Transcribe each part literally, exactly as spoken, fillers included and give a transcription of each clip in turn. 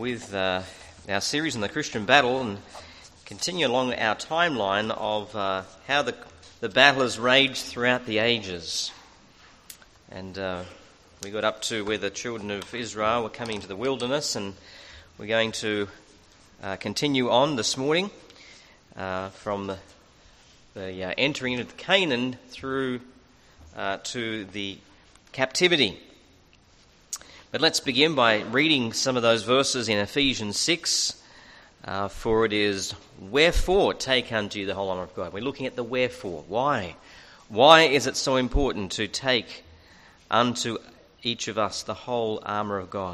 With uh, our series on the Christian battle and continue along our timeline of uh, how the the battle has raged throughout the ages. And uh, we got up to where the children of Israel were coming into the wilderness, and we're going to uh, continue on this morning uh, from the, the uh, entering into Canaan through uh, to the captivity. But let's begin by reading some of those verses in Ephesians six. Uh, for it is, wherefore take unto you the whole armour of God. We're looking at the wherefore. Why? Why is it so important to take unto each of us the whole armour of God?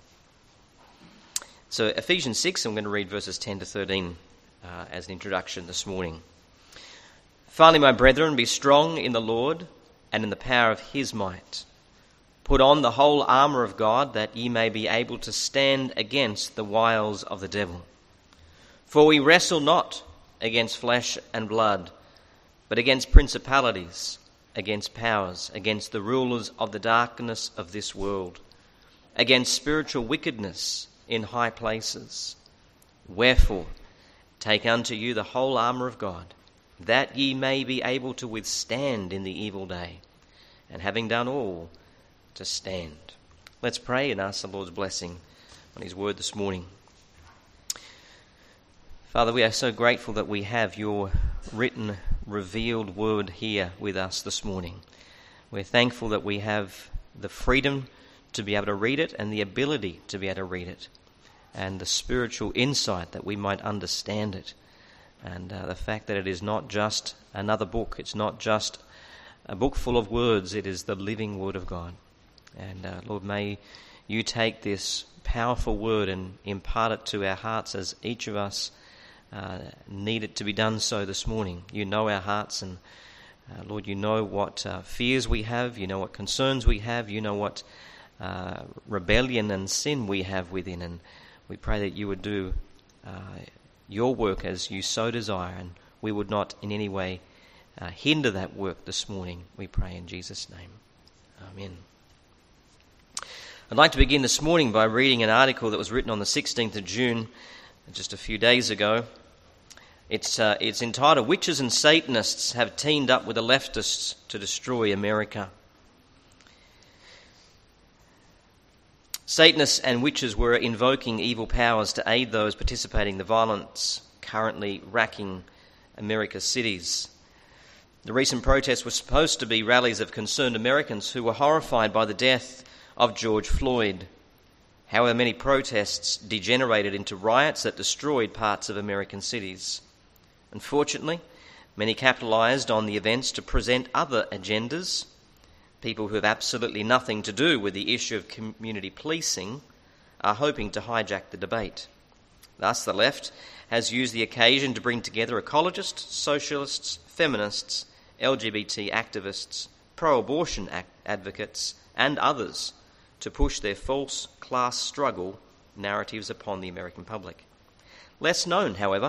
So Ephesians six, I'm going to read verses ten to thirteen uh, as an introduction this morning. Finally, my brethren, be strong in the Lord and in the power of his might. Put on the whole armour of God, that ye may be able to stand against the wiles of the devil. For we wrestle not against flesh and blood, but against principalities, against powers, against the rulers of the darkness of this world, against spiritual wickedness in high places. Wherefore, take unto you the whole armour of God, that ye may be able to withstand in the evil day, and having done all, to stand. Let's pray and ask the Lord's blessing on his word this morning. Father, we are so grateful that we have your written, revealed word here with us this morning. We're thankful that we have the freedom to be able to read it and the ability to be able to read it, and the spiritual insight that we might understand it, and uh, the fact that it is not just another book, it's not just a book full of words, it is the living word of God. And uh, Lord, may you take this powerful word and impart it to our hearts as each of us uh, need it to be done so this morning. You know our hearts, and uh, Lord, you know what uh, fears we have, you know what concerns we have, you know what uh, rebellion and sin we have within, and we pray that you would do uh, your work as you so desire, and we would not in any way uh, hinder that work this morning. We pray in Jesus' name. Amen. I'd like to begin this morning by reading an article that was written on the sixteenth of June, just a few days ago. It's uh, it's entitled, Witches and Satanists Have Teamed Up with the Leftists to Destroy America. Satanists and witches were invoking evil powers to aid those participating in the violence currently racking America's cities. The recent protests were supposed to be rallies of concerned Americans who were horrified by the death of George Floyd. However, many protests degenerated into riots that destroyed parts of American cities. Unfortunately, many capitalized on the events to present other agendas. People who have absolutely nothing to do with the issue of community policing are hoping to hijack the debate. Thus, the left has used the occasion to bring together ecologists, socialists, feminists, L G B T activists, pro-abortion ac- advocates, and others to push their false class struggle narratives upon the American public. Less known, however,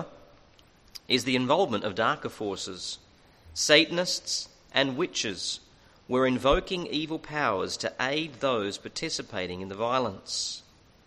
is the involvement of darker forces. Satanists and witches were invoking evil powers to aid those participating in the violence.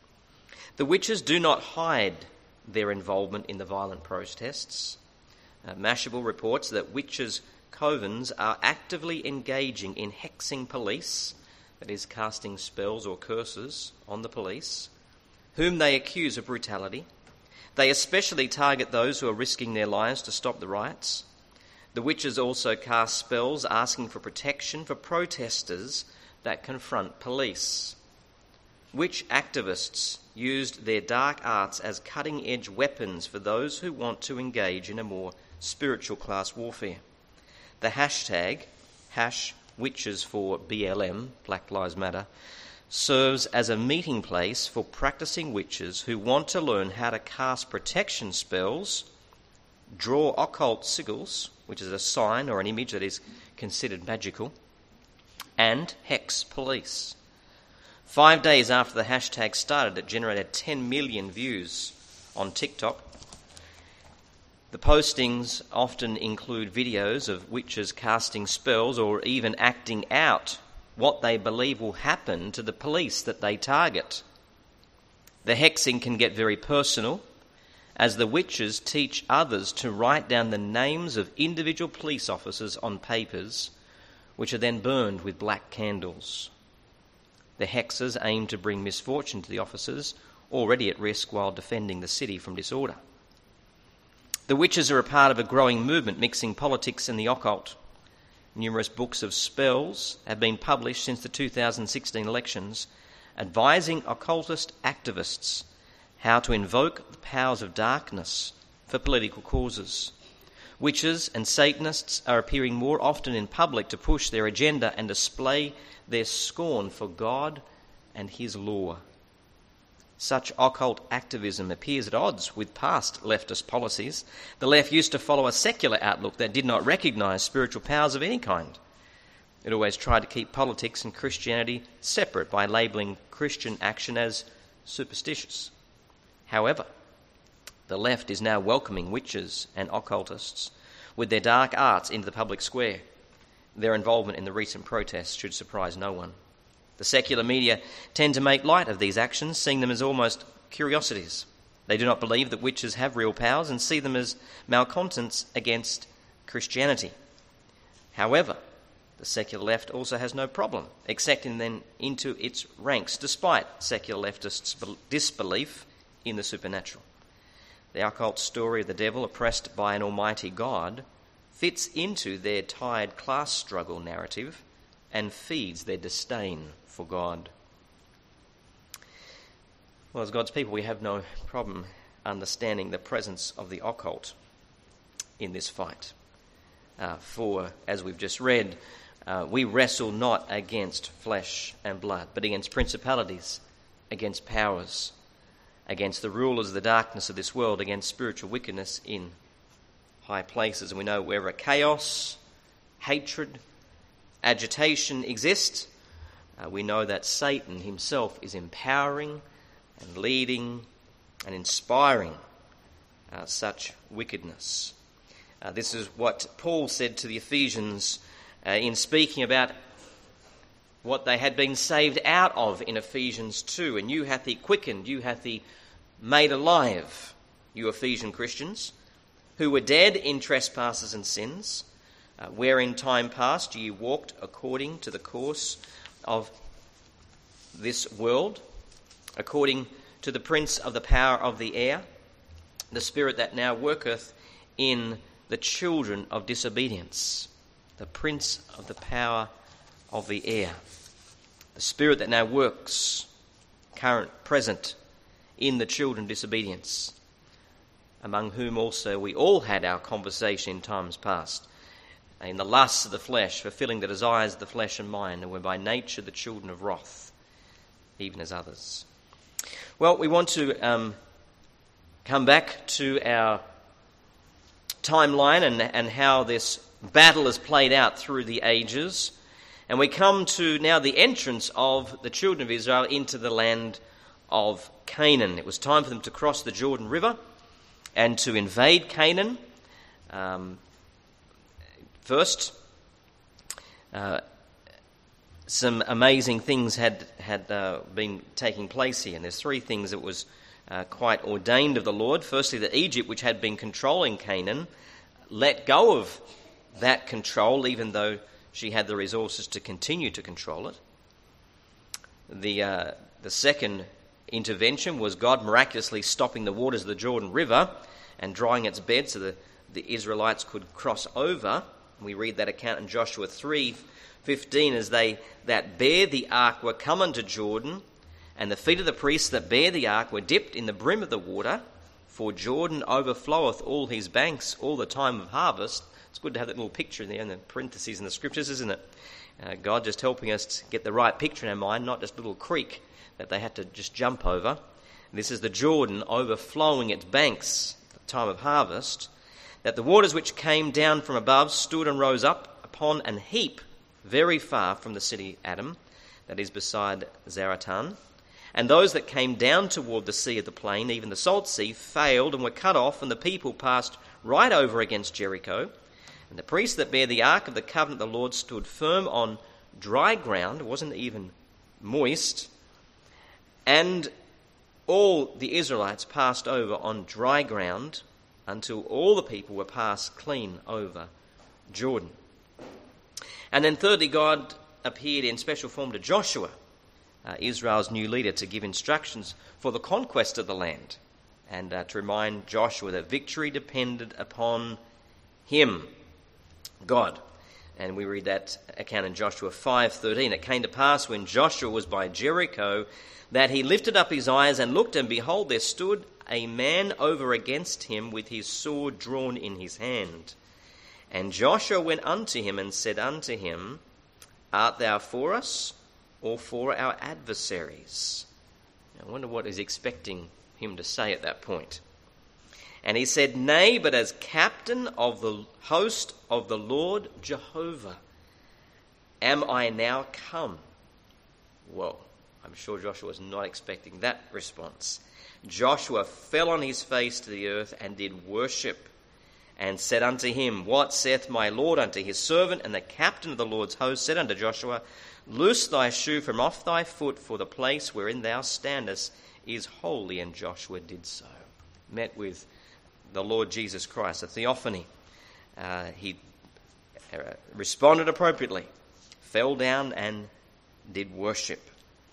The witches do not hide their involvement in the violent protests. Uh, Mashable reports that witches' covens are actively engaging in hexing police, that is, casting spells or curses on the police, whom they accuse of brutality. They especially target those who are risking their lives to stop the riots. The witches also cast spells asking for protection for protesters that confront police. Witch activists used their dark arts as cutting-edge weapons for those who want to engage in a more spiritual class warfare. The hashtag, hash witches for B L M, Black Lives Matter, serves as a meeting place for practicing witches who want to learn how to cast protection spells, draw occult sigils, which is a sign or an image that is considered magical, and hex police. Five days after the hashtag started, it generated ten million views on TikTok. The postings often include videos of witches casting spells or even acting out what they believe will happen to the police that they target. The hexing can get very personal, as the witches teach others to write down the names of individual police officers on papers, which are then burned with black candles. The hexers aim to bring misfortune to the officers already at risk while defending the city from disorder. The witches are a part of a growing movement mixing politics and the occult. Numerous books of spells have been published since the two thousand sixteen elections, advising occultist activists how to invoke the powers of darkness for political causes. Witches and Satanists are appearing more often in public to push their agenda and display their scorn for God and his law. Such occult activism appears at odds with past leftist policies. The left used to follow a secular outlook that did not recognise spiritual powers of any kind. It always tried to keep politics and Christianity separate by labelling Christian action as superstitious. However, the left is now welcoming witches and occultists with their dark arts into the public square. Their involvement in the recent protests should surprise no one. The secular media tend to make light of these actions, seeing them as almost curiosities. They do not believe that witches have real powers and see them as malcontents against Christianity. However, the secular left also has no problem accepting them into its ranks, despite secular leftists' disbelief in the supernatural. The occult story of the devil oppressed by an almighty God fits into their tired class struggle narrative and feeds their disdain for God. Well, as God's people, we have no problem understanding the presence of the occult in this fight. Uh, for, as we've just read, uh, we wrestle not against flesh and blood, but against principalities, against powers, against the rulers of the darkness of this world, against spiritual wickedness in high places. And we know wherever chaos, hatred, agitation exist, uh, we know that Satan himself is empowering and leading and inspiring uh, such wickedness. Uh, this is what Paul said to the Ephesians uh, in speaking about what they had been saved out of in Ephesians two. And you hath he quickened, you hath he made alive, you Ephesian Christians, who were dead in trespasses and sins, uh, where in time past ye walked according to the course of this world, according to the prince of the power of the air, the spirit that now worketh in the children of disobedience, the prince of the power of the air, the spirit that now works, current, present, in the children of disobedience, among whom also we all had our conversation in times past, in the lusts of the flesh, fulfilling the desires of the flesh and mind, and were by nature the children of wrath, even as others. Well, we want to um, come back to our timeline and, and how this battle is played out through the ages. And we come to now the entrance of the children of Israel into the land of Canaan. It was time for them to cross the Jordan River and to invade Canaan. Um, first, uh, some amazing things had had uh, been taking place here. And there's three things that was uh, quite ordained of the Lord. Firstly, that Egypt, which had been controlling Canaan, let go of that control, even though she had the resources to continue to control it. The uh, the second intervention was God miraculously stopping the waters of the Jordan River and drying its bed so that the Israelites could cross over. We read that account in Joshua three fifteen, as they that bear the ark were come unto Jordan, and the feet of the priests that bear the ark were dipped in the brim of the water, for Jordan overfloweth all his banks all the time of harvest. It's good to have that little picture there in the parentheses in the scriptures, isn't it? Uh, God just helping us to get the right picture in our mind, not just a little creek that they had to just jump over. This is the Jordan overflowing its banks at the time of harvest, that the waters which came down from above stood and rose up upon an heap very far from the city Adam, that is beside Zaratan. And those that came down toward the sea of the plain, even the salt sea, failed and were cut off, and the people passed right over against Jericho. And the priests that bear the ark of the covenant of the Lord stood firm on dry ground, it wasn't even moist, and all the Israelites passed over on dry ground until all the people were passed clean over Jordan. And then thirdly, God appeared in special form to Joshua, uh, Israel's new leader, to give instructions for the conquest of the land and uh, to remind Joshua that victory depended upon him, God. And we read that account in Joshua five thirteen. It came to pass when Joshua was by Jericho that he lifted up his eyes and looked, and behold, there stood a man over against him with his sword drawn in his hand. And Joshua went unto him and said unto him, Art thou for us or for our adversaries? I wonder what he's expecting him to say at that point. And he said, Nay, but as captain of the host of the Lord Jehovah am I now come. Whoa, I'm sure Joshua was not expecting that response. Joshua fell on his face to the earth and did worship, and said unto him, What saith my Lord unto his servant? And the captain of the Lord's host said unto Joshua, Loose thy shoe from off thy foot, for the place wherein thou standest is holy. And Joshua did so. Met with the Lord Jesus Christ, a theophany. Uh, he uh, responded appropriately, fell down and did worship.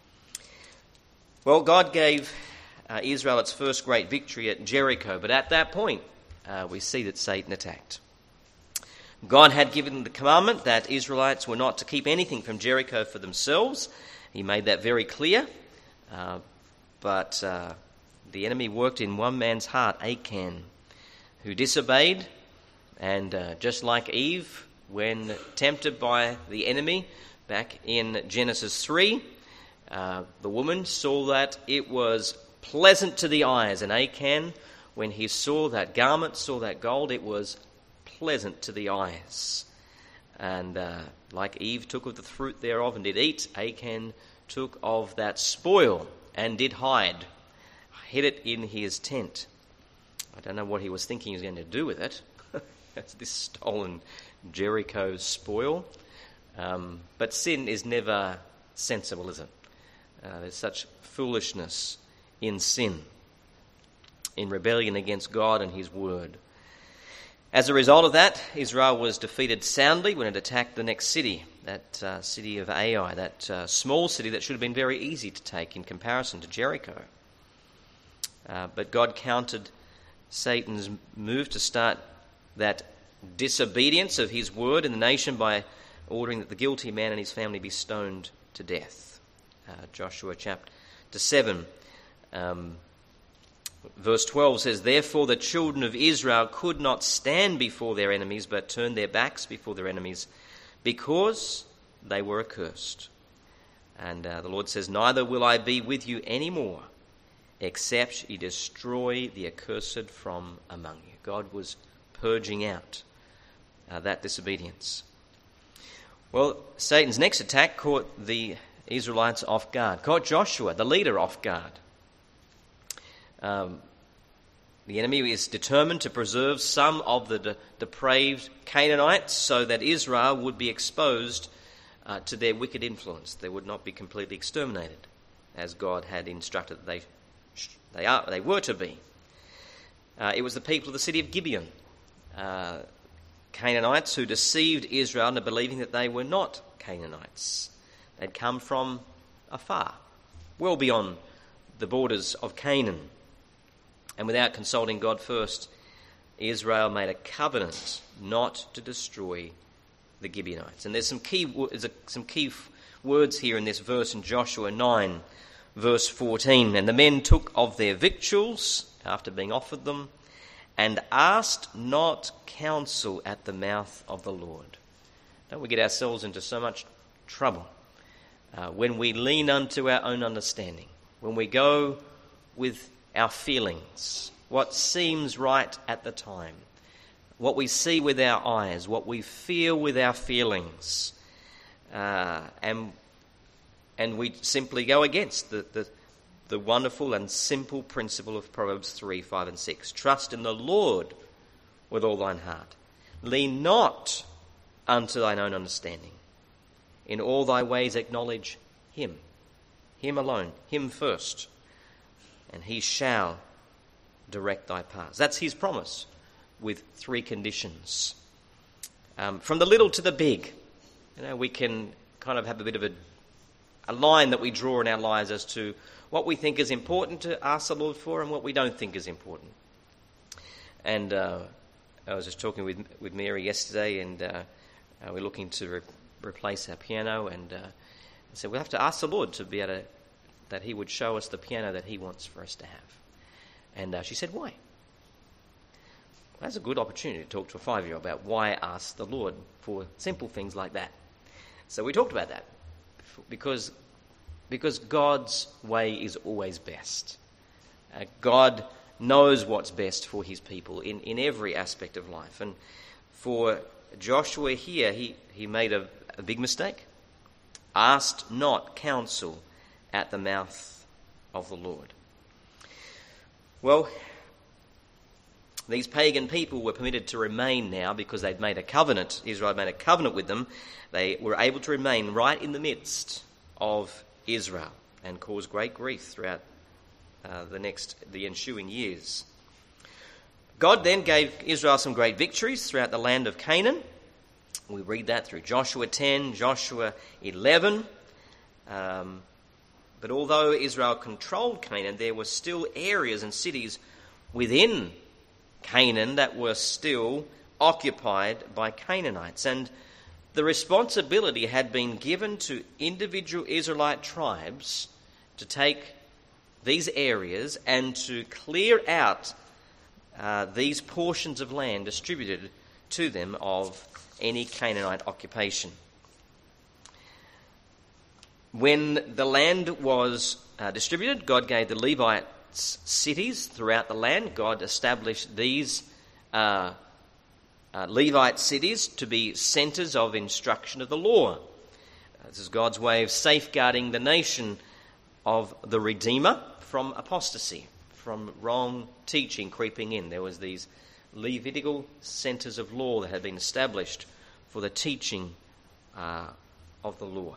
Well, God gave uh, Israel its first great victory at Jericho, but at that point, uh, we see that Satan attacked. God had given the commandment that Israelites were not to keep anything from Jericho for themselves. He made that very clear. Uh, but uh, the enemy worked in one man's heart, Achan, who disobeyed. And uh, just like Eve, when tempted by the enemy back in Genesis three, uh, the woman saw that it was pleasant to the eyes. And Achan, when he saw that garment, saw that gold, it was pleasant to the eyes. And uh, like Eve took of the fruit thereof and did eat, Achan took of that spoil and did hide, hid it in his tent. I don't know what he was thinking he was going to do with it. That's this stolen Jericho spoil. Um, but sin is never sensible, is it? Uh, there's such foolishness in sin, in rebellion against God and his word. As a result of that, Israel was defeated soundly when it attacked the next city, that uh, city of Ai, that uh, small city that should have been very easy to take in comparison to Jericho. Uh, but God countered Satan's move to start that disobedience of his word in the nation by ordering that the guilty man and his family be stoned to death. Uh, Joshua chapter seven, um, verse twelve says, Therefore the children of Israel could not stand before their enemies, but turned their backs before their enemies, because they were accursed. And uh, the Lord says, Neither will I be with you any more, except ye destroy the accursed from among you. God was purging out uh, that disobedience. Well, Satan's next attack caught the Israelites off guard, caught Joshua, the leader, off guard. Um, the enemy is determined to preserve some of the de- depraved Canaanites so that Israel would be exposed uh, to their wicked influence. They would not be completely exterminated, as God had instructed that they they are they were to be. Uh, it was the people of the city of Gibeon, uh, Canaanites, who deceived Israel into believing that they were not Canaanites. They'd come from afar, well beyond the borders of Canaan. And without consulting God first, Israel made a covenant not to destroy the Gibeonites. And there's some key there's a, some key f- words here in this verse in Joshua nine, verse fourteen. And the men took of their victuals, after being offered them, and asked not counsel at the mouth of the Lord. Don't we get ourselves into so much trouble uh, when we lean unto our own understanding, when we go with our feelings, what seems right at the time, what we see with our eyes, what we feel with our feelings, uh, and and we simply go against the, the the wonderful and simple principle of Proverbs three, five and six. Trust in the Lord with all thine heart. Lean not unto thine own understanding. In all thy ways acknowledge him. Him alone. Him first. and he shall direct thy paths. That's his promise, with three conditions. Um, from the little to the big, you know, we can kind of have a bit of a, a line that we draw in our lives as to what we think is important to ask the Lord for and what we don't think is important. And uh, I was just talking with with Mary yesterday, and uh, uh, we're looking to re- replace our piano, and uh, I said we'll have to ask the Lord to be able to, that he would show us the piano that he wants for us to have. And uh, she said, why? That's a good opportunity to talk to a five-year-old about why ask the Lord for simple things like that. So we talked about that, because, because God's way is always best. Uh, God knows what's best for his people in, in every aspect of life. And for Joshua here, he, he made a, a big mistake. Asked not counsel at the mouth of the Lord. Well, these pagan people were permitted to remain now because they'd made a covenant. Israel had made a covenant with them. They were able to remain right in the midst of Israel and cause great grief throughout uh, the next, the ensuing years. God then gave Israel some great victories throughout the land of Canaan. We read that through Joshua ten, Joshua eleven. Um, but although Israel controlled Canaan, there were still areas and cities within Canaan that were still occupied by Canaanites. And the responsibility had been given to individual Israelite tribes to take these areas and to clear out uh, these portions of land distributed to them of any Canaanite occupation. When the land was uh, distributed, God gave the Levites cities throughout the land. God established these uh, uh, Levite cities to be centres of instruction of the law. This is God's way of safeguarding the nation of the Redeemer from apostasy, from wrong teaching creeping in. There was these Levitical centres of law that had been established for the teaching uh, of the law.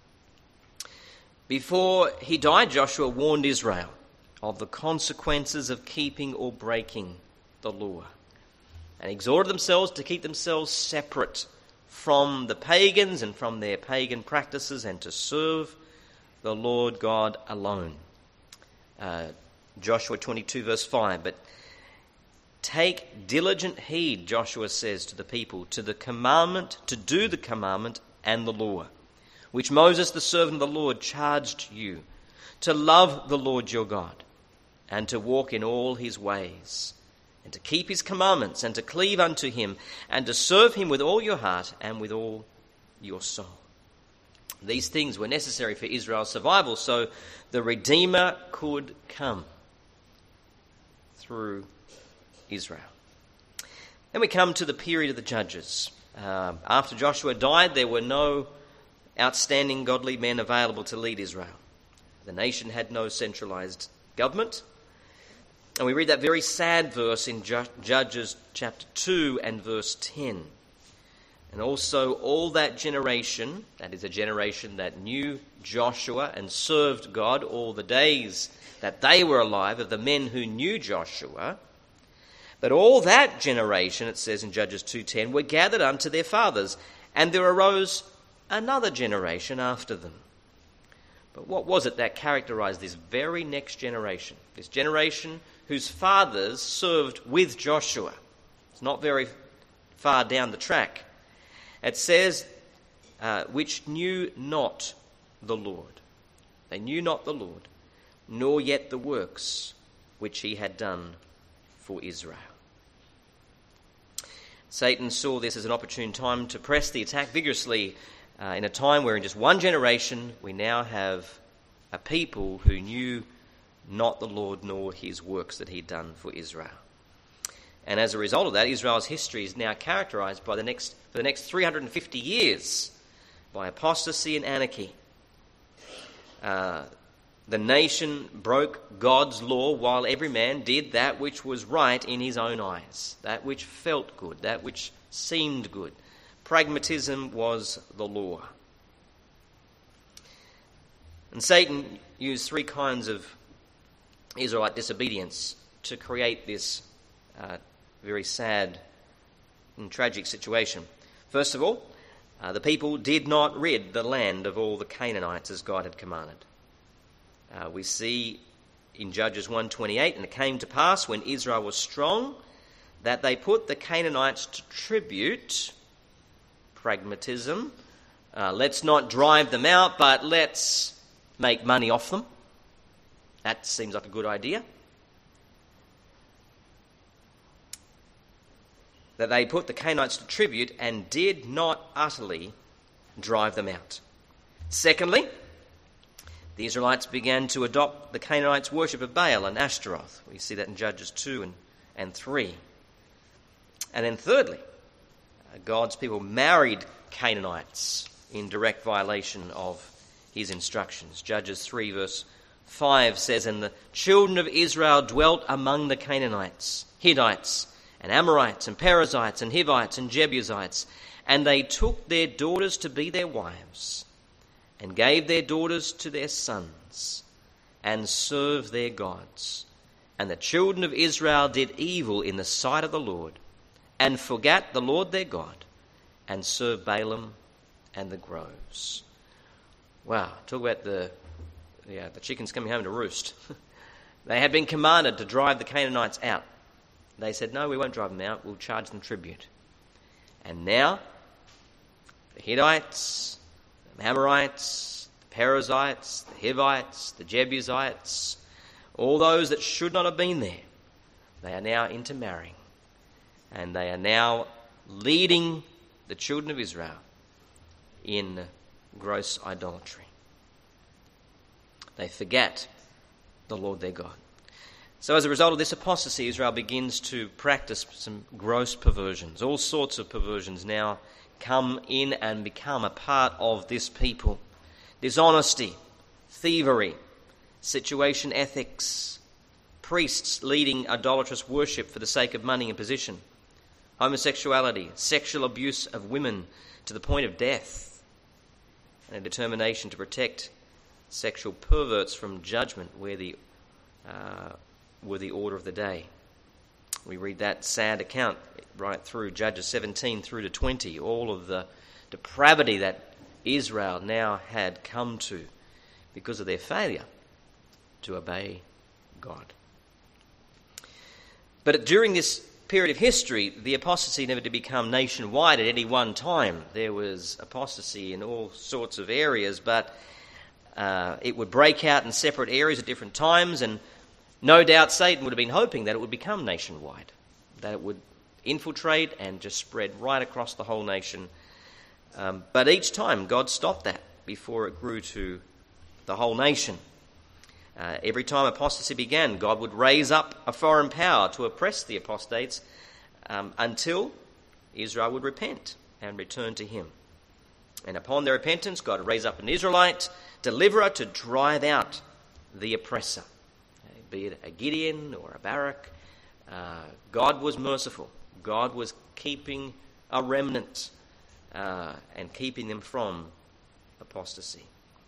Before he died, Joshua warned Israel of the consequences of keeping or breaking the law, and exhorted themselves to keep themselves separate from the pagans and from their pagan practices, and to serve the Lord God alone. Uh, Joshua twenty-two verse five, but take diligent heed, Joshua says to the people, to the commandment, to do the commandment and the law, which Moses the servant of the Lord charged you, to love the Lord your God, and to walk in all his ways, and to keep his commandments, and to cleave unto him, and to serve him with all your heart and with all your soul. These things were necessary for Israel's survival, so the Redeemer could come through Israel. Then we come to the period of the Judges. Uh, after Joshua died, there were no outstanding godly men available to lead Israel. The nation had no centralized government. And we read that very sad verse in Judges chapter two and verse ten. And also all that generation, that is a generation that knew Joshua and served God all the days that they were alive, of the men who knew Joshua, but all that generation, it says in Judges two ten, were gathered unto their fathers, and there arose another generation after them. But what was it that characterized this very next generation? This generation whose fathers served with Joshua. It's not very far down the track. It says, uh, which knew not the Lord. They knew not the Lord, nor yet the works which he had done for Israel. Satan saw this as an opportune time to press the attack vigorously uh, in a time where in just one generation we now have a people who knew not the Lord nor his works that he'd done for Israel. And as a result of that, Israel's history is now characterized by the next for the next three hundred fifty years by apostasy and anarchy. Uh, the nation broke God's law while every man did that which was right in his own eyes, that which felt good, that which seemed good. Pragmatism was the law. And Satan used three kinds of Israelite disobedience to create this uh, very sad and tragic situation. First of all, uh, the people did not rid the land of all the Canaanites as God had commanded. Uh, we see in Judges one twenty-eight, and it came to pass when Israel was strong that they put the Canaanites to tribute, pragmatism. Uh, let's not drive them out, but let's make money off them. That seems like a good idea. That they put the Canaanites to tribute and did not utterly drive them out. Secondly, the Israelites began to adopt the Canaanites' worship of Baal and Ashtaroth. We see that in Judges two and, and three. And then thirdly, God's people married Canaanites in direct violation of his instructions. Judges three verse five says, "And the children of Israel dwelt among the Canaanites, Hittites, and Amorites, and Perizzites, and Hivites, and Jebusites, and they took their daughters to be their wives, and gave their daughters to their sons, and served their gods. And the children of Israel did evil in the sight of the Lord, and forgat the Lord their God, and served Balaam and the groves." Wow, talk about the yeah, the chickens coming home to roost. They had been commanded to drive the Canaanites out. They said, no, we won't drive them out, we'll charge them tribute. And now, the Hittites, the Amorites, the Perizzites, the Hivites, the Jebusites, all those that should not have been there, they are now intermarrying. And they are now leading the children of Israel in gross idolatry. They forget the Lord their God. So as a result of this apostasy, Israel begins to practice some gross perversions. All sorts of perversions now come in and become a part of this people. Dishonesty, thievery, situation ethics, priests leading idolatrous worship for the sake of money and position, homosexuality, sexual abuse of women to the point of death, and a determination to protect sexual perverts from judgment where the uh, were the order of the day. We read that sad account right through Judges seventeen through to twenty, all of the depravity that Israel now had come to because of their failure to obey God. But during this period of history, the apostasy never did become nationwide at any one time. There was apostasy in all sorts of areas, but uh, it would break out in separate areas at different times, and no doubt Satan would have been hoping that it would become nationwide, that it would infiltrate and just spread right across the whole nation. Um, but each time God stopped that before it grew to the whole nation. Uh, every time apostasy began, God would raise up a foreign power to oppress the apostates um, until Israel would repent and return to him. And upon their repentance, God would raise up an Israelite deliverer to drive out the oppressor, be it a Gideon or a Barak. Uh, God was merciful. God was keeping a remnant uh, and keeping them from apostasy.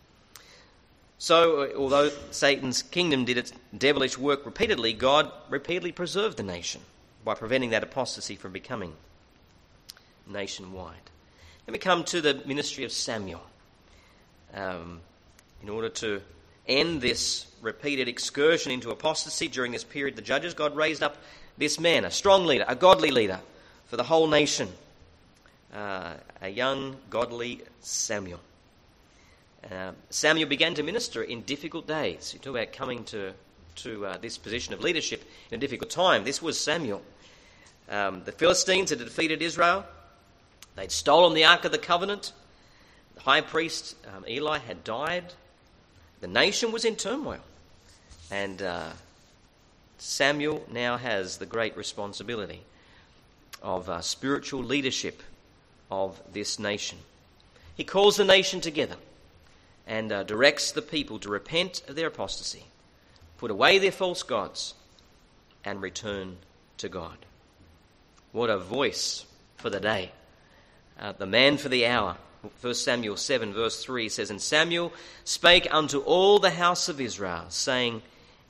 So, although Satan's kingdom did its devilish work repeatedly, God repeatedly preserved the nation by preventing that apostasy from becoming nationwide. Then we come to the ministry of Samuel. Um, in order to end this repeated excursion into apostasy during this period of the Judges, God raised up this man, a strong leader, a godly leader for the whole nation, uh, a young, godly Samuel. Uh, Samuel began to minister in difficult days. You talk about coming to, to uh, this position of leadership in a difficult time. This was Samuel. Um, the Philistines had defeated Israel. They'd stolen the Ark of the Covenant. The high priest, um, Eli, had died. The nation was in turmoil. And uh, Samuel now has the great responsibility of uh, spiritual leadership of this nation. He calls the nation together and uh, directs the people to repent of their apostasy, put away their false gods, and return to God. What a voice for the day. Uh, the man for the hour. First Samuel seven verse three says, "And Samuel spake unto all the house of Israel, saying,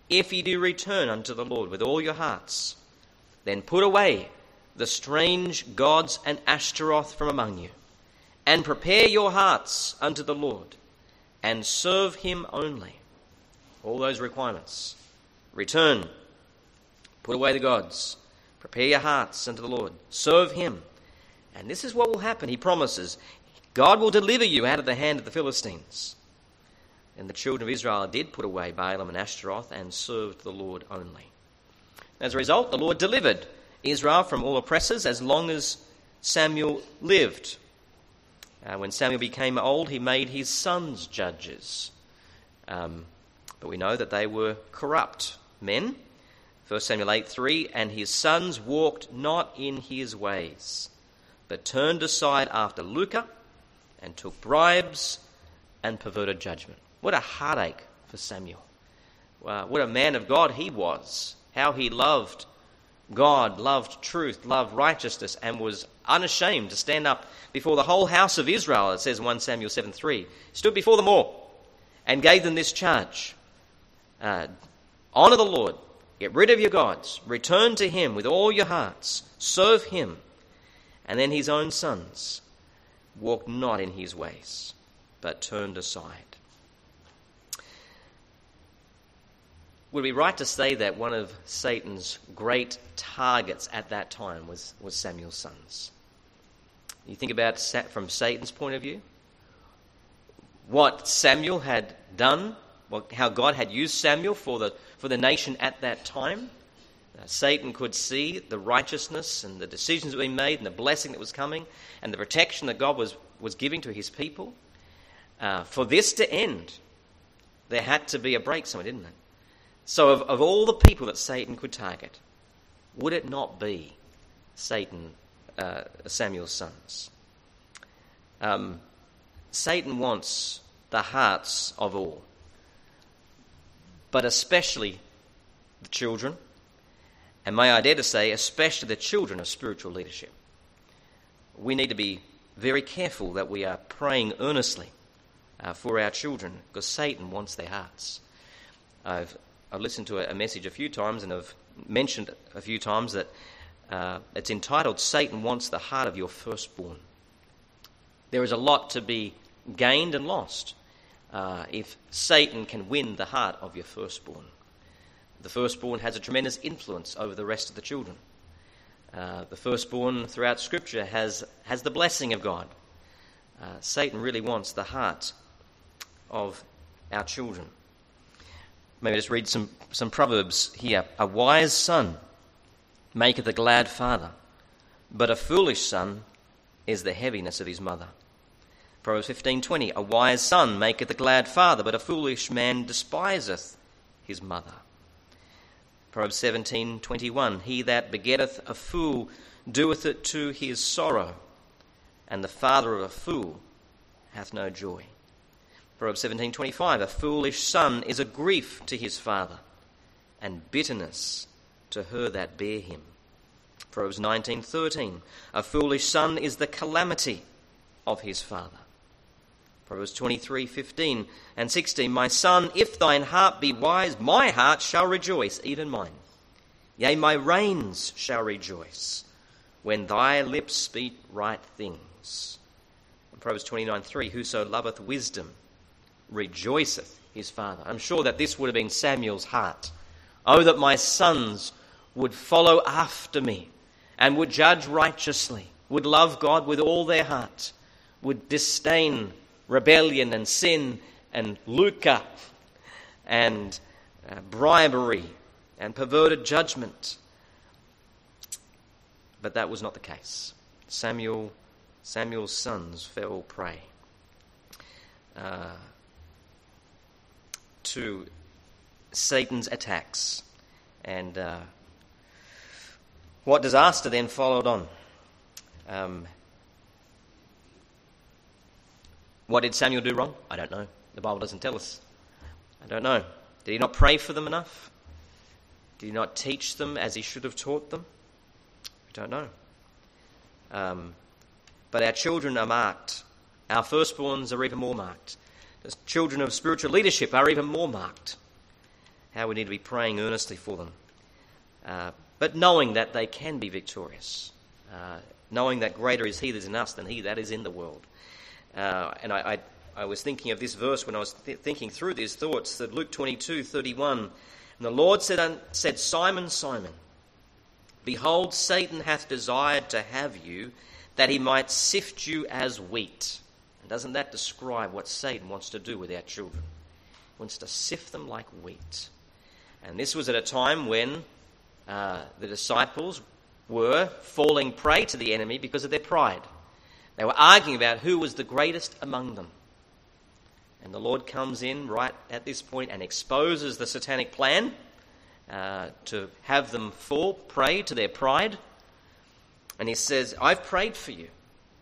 if ye do return unto the Lord with all your hearts, then put away the strange gods and Ashtaroth from among you, and prepare your hearts unto the Lord, and serve him only. All those requirements. Return, put away the gods, prepare your hearts unto the Lord, serve him. And this is what will happen. He promises, God will deliver you out of the hand of the Philistines. And the children of Israel did put away Baalim and Ashtaroth and served the Lord only. As a result, the Lord delivered Israel from all oppressors as long as Samuel lived. Uh, when Samuel became old, he made his sons judges. Um, but we know that they were corrupt men. First Samuel eight three, and his sons walked not in his ways, but turned aside after lucre, and took bribes, and perverted judgment. What a heartache for Samuel. Wow, what a man of God he was. How he loved God, loved truth, loved righteousness, and was unashamed to stand up before the whole house of Israel, it says in First Samuel seven three. Stood before them all and gave them this charge. Uh, honour the Lord, get rid of your gods, return to him with all your hearts, serve him. And then his own sons walked not in his ways, but turned aside. Would it be right to say that one of Satan's great targets at that time was, was Samuel's sons? You think about from Satan's point of view, what Samuel had done, what, how God had used Samuel for the, for the nation at that time. Uh, Satan could see the righteousness and the decisions that were being made and the blessing that was coming and the protection that God was, was giving to his people. Uh, for this to end, there had to be a break somewhere, didn't it? So of, of all the people that Satan could target, would it not be Satan, uh, Samuel's sons? Um, Satan wants the hearts of all, but especially the children, and may I dare to say, especially the children of spiritual leadership. We need to be very careful that we are praying earnestly uh, for our children, because Satan wants their hearts. I've I've listened to a message a few times and have mentioned a few times that uh, it's entitled, Satan Wants the Heart of Your Firstborn. There is a lot to be gained and lost uh, if Satan can win the heart of your firstborn. The firstborn has a tremendous influence over the rest of the children. Uh, the firstborn throughout Scripture has, has the blessing of God. Uh, Satan really wants the heart of our children. Maybe just read some, some Proverbs here. A wise son maketh a glad father, but a foolish son is the heaviness of his mother. Proverbs fifteen twenty. A wise son maketh a glad father, but a foolish man despiseth his mother. Proverbs seventeen twenty-one. He that begetteth a fool doeth it to his sorrow, and the father of a fool hath no joy. Proverbs seventeen twenty-five, a foolish son is a grief to his father, and bitterness to her that bare him. Proverbs nineteen thirteen, a foolish son is the calamity of his father. Proverbs twenty-three fifteen and sixteen, my son, if thine heart be wise, my heart shall rejoice, even mine. Yea, my reins shall rejoice, when thy lips speak right things. And Proverbs twenty-nine three, whoso loveth wisdom rejoiceth his father. I'm sure that this would have been Samuel's heart. Oh, that my sons would follow after me and would judge righteously, would love God with all their heart, would disdain rebellion and sin and lucre and uh, bribery and perverted judgment. But that was not the case. Samuel, Samuel's sons fell prey Uh, to Satan's attacks. And uh, what disaster then followed on? Um, what did Samuel do wrong? I don't know. The Bible doesn't tell us. I don't know. Did he not pray for them enough? Did he not teach them as he should have taught them? I don't know. Um, but our children are marked. Our firstborns are even more marked. The children of spiritual leadership are even more marked. how we need to be praying earnestly for them. Uh, but knowing that they can be victorious, uh, knowing that greater is he that is in us than he that is in the world. Uh, and I, I, I was thinking of this verse when I was th- thinking through these thoughts, that Luke twenty-two thirty-one, and the Lord said, un- said, Simon, Simon, behold, Satan hath desired to have you, that he might sift you as wheat. And doesn't that describe what Satan wants to do with our children? He wants to sift them like wheat. And this was at a time when uh, the disciples were falling prey to the enemy because of their pride. They were arguing about who was the greatest among them. And the Lord comes in right at this point and exposes the satanic plan uh, to have them fall prey to their pride. And he says, I've prayed for you.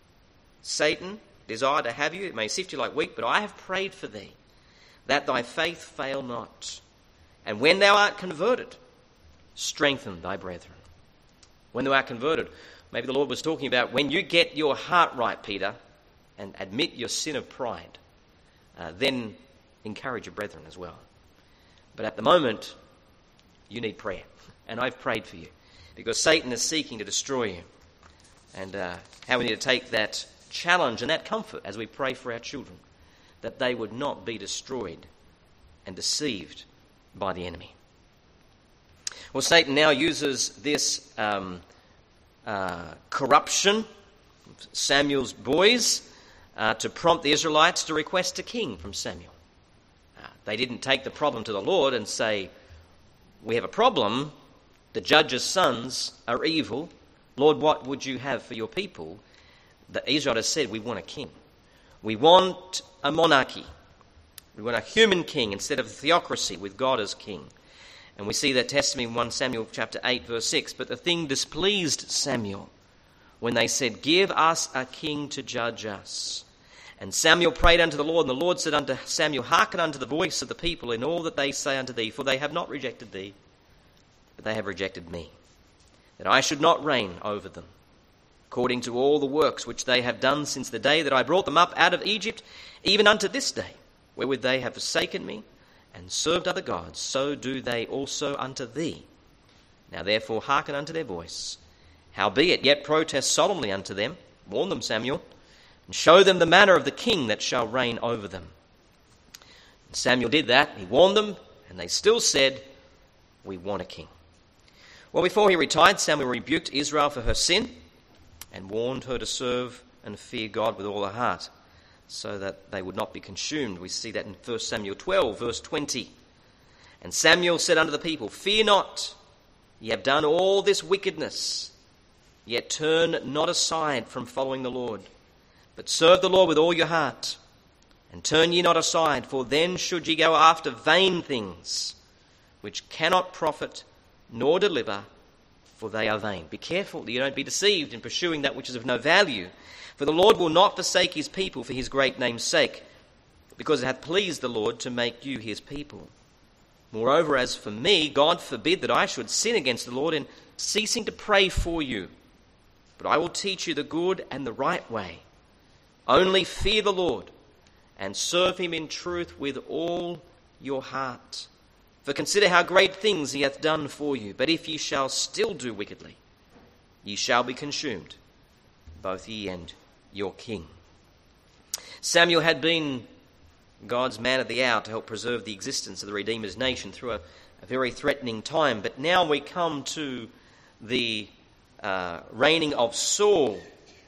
Satan desired to have you, it may sift you like wheat, but I have prayed for thee, that thy faith fail not. And when thou art converted, strengthen thy brethren. When thou art converted, maybe the Lord was talking about when you get your heart right, Peter, and admit your sin of pride, uh, then encourage your brethren as well. But at the moment, you need prayer. And I've prayed for you, because Satan is seeking to destroy you. And uh, how we need to take that challenge and that comfort as we pray for our children, that they would not be destroyed and deceived by the enemy. Well, Satan now uses this um, uh, corruption of Samuel's boys uh, to prompt the Israelites to request a king from Samuel. Uh, they didn't take the problem to the Lord and say, we have a problem, the judge's sons are evil, Lord, what would you have for your people? The Israel has said, we want a king. We want a monarchy. We want a human king instead of a theocracy with God as king. And we see that testimony in First Samuel chapter eight, verse six. But the thing displeased Samuel when they said, give us a king to judge us. And Samuel prayed unto the Lord, and the Lord said unto Samuel, hearken unto the voice of the people in all that they say unto thee, for they have not rejected thee, but they have rejected me, that I should not reign over them, according to all the works which they have done since the day that I brought them up out of Egypt, even unto this day, wherewith they have forsaken me, and served other gods, so do they also unto thee. Now therefore hearken unto their voice. Howbeit, yet protest solemnly unto them, warn them, Samuel, and show them the manner of the king that shall reign over them. And Samuel did that, he warned them, and they still said, we want a king. Well, before he retired, Samuel rebuked Israel for her sin and warned her to serve and fear God with all her heart, so that they would not be consumed. We see that in First Samuel twelve, verse twenty. And Samuel said unto the people, fear not, ye have done all this wickedness, yet turn not aside from following the Lord, but serve the Lord with all your heart, and turn ye not aside, for then should ye go after vain things, which cannot profit nor deliver, for they are vain. Be careful that you don't be deceived in pursuing that which is of no value. For the Lord will not forsake his people for his great name's sake, because it hath pleased the Lord to make you his people. Moreover, as for me, God forbid that I should sin against the Lord in ceasing to pray for you. But I will teach you the good and the right way. Only fear the Lord, and serve him in truth with all your heart. For consider how great things he hath done for you. But if ye shall still do wickedly, ye shall be consumed, both ye and your king. Samuel had been God's man of the hour to help preserve the existence of the Redeemer's nation through a, a very threatening time. But now we come to the uh, reigning of Saul.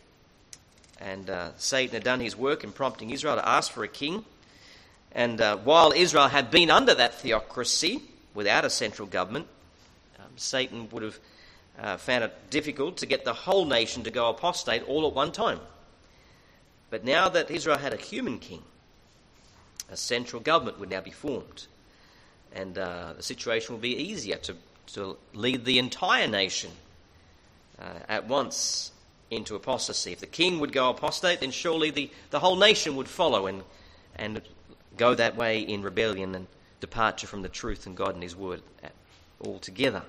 And uh, Satan had done his work in prompting Israel to ask for a king. And uh, while Israel had been under that theocracy, without a central government, um, Satan would have uh, found it difficult to get the whole nation to go apostate all at one time. But now that Israel had a human king, a central government would now be formed. And uh, the situation will be easier to, to lead the entire nation uh, at once into apostasy. If the king would go apostate, then surely the, the whole nation would follow and and go that way in rebellion and departure from the truth and God and his word altogether.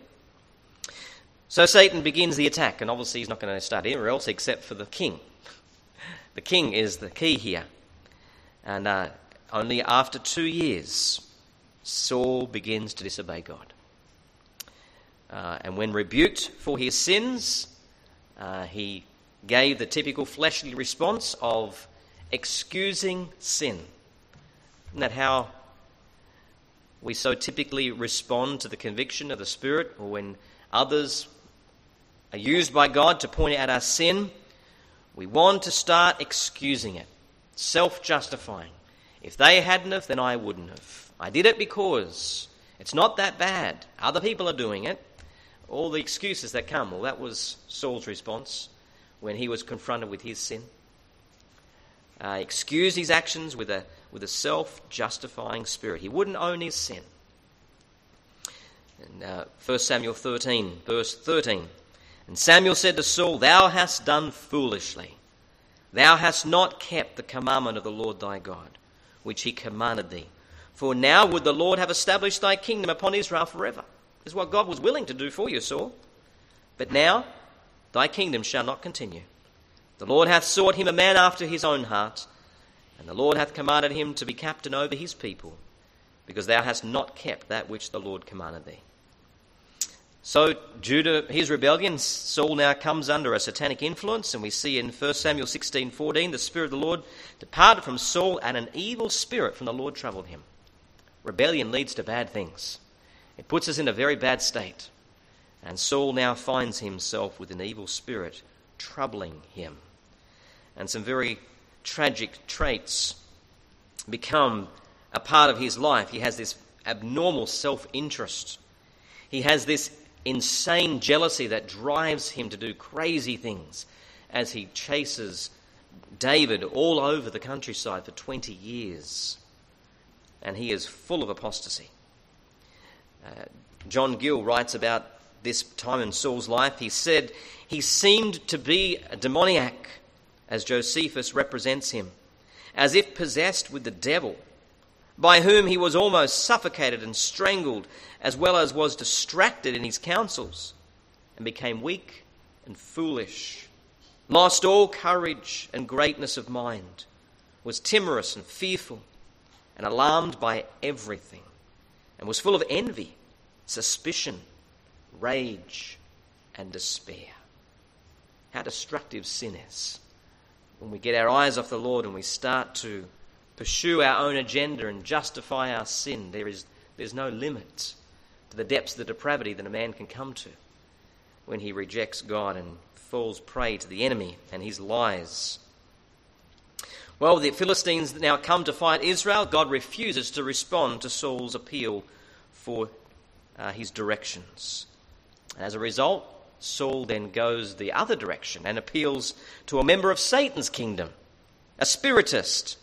So Satan begins the attack, and obviously he's not going to start anywhere else except for the king. The king is the key here. And uh, only after two years Saul begins to disobey God. Uh, and when rebuked for his sins, uh, he gave the typical fleshly response of excusing sin. Isn't that how we so typically respond to the conviction of the Spirit, or when others are used by God to point out our sin? We want to start excusing it, self-justifying. If they hadn't have, then I wouldn't have. I did it because it's not that bad. Other people are doing it. All the excuses that come. Well, that was Saul's response when he was confronted with his sin. Uh, excused his actions with a with a self-justifying spirit. He wouldn't own his sin. And uh, First Samuel thirteen, verse thirteen. And Samuel said to Saul, "Thou hast done foolishly. Thou hast not kept the commandment of the Lord thy God, which he commanded thee. For now would the Lord have established thy kingdom upon Israel forever." This is what God was willing to do for you, Saul. "But now thy kingdom shall not continue. The Lord hath sought him a man after his own heart, and the Lord hath commanded him to be captain over his people, because thou hast not kept that which the Lord commanded thee." So, due to his rebellion, Saul now comes under a satanic influence, and we see in First Samuel sixteen fourteen, the Spirit of the Lord departed from Saul, and an evil spirit from the Lord troubled him. Rebellion leads to bad things. It puts us in a very bad state. And Saul now finds himself with an evil spirit troubling him. And some very tragic traits become a part of his life. He has this abnormal self-interest. He has this insane jealousy that drives him to do crazy things as he chases David all over the countryside for twenty years. And he is full of apostasy. Uh, John Gill writes about this time in Saul's life. He said, "He seemed to be a demoniac, as Josephus represents him, as if possessed with the devil, by whom he was almost suffocated and strangled, as well as was distracted in his counsels, and became weak and foolish, lost all courage and greatness of mind, was timorous and fearful, and alarmed by everything, and was full of envy, suspicion, rage, and despair." How destructive sin is. When we get our eyes off the Lord and we start to pursue our own agenda and justify our sin, there is there's no limit to the depths of the depravity that a man can come to when he rejects God and falls prey to the enemy and his lies. Well, the Philistines now come to fight Israel. God refuses to respond to Saul's appeal for uh, his directions. As a result, Saul then goes the other direction and appeals to a member of Satan's kingdom, a spiritist,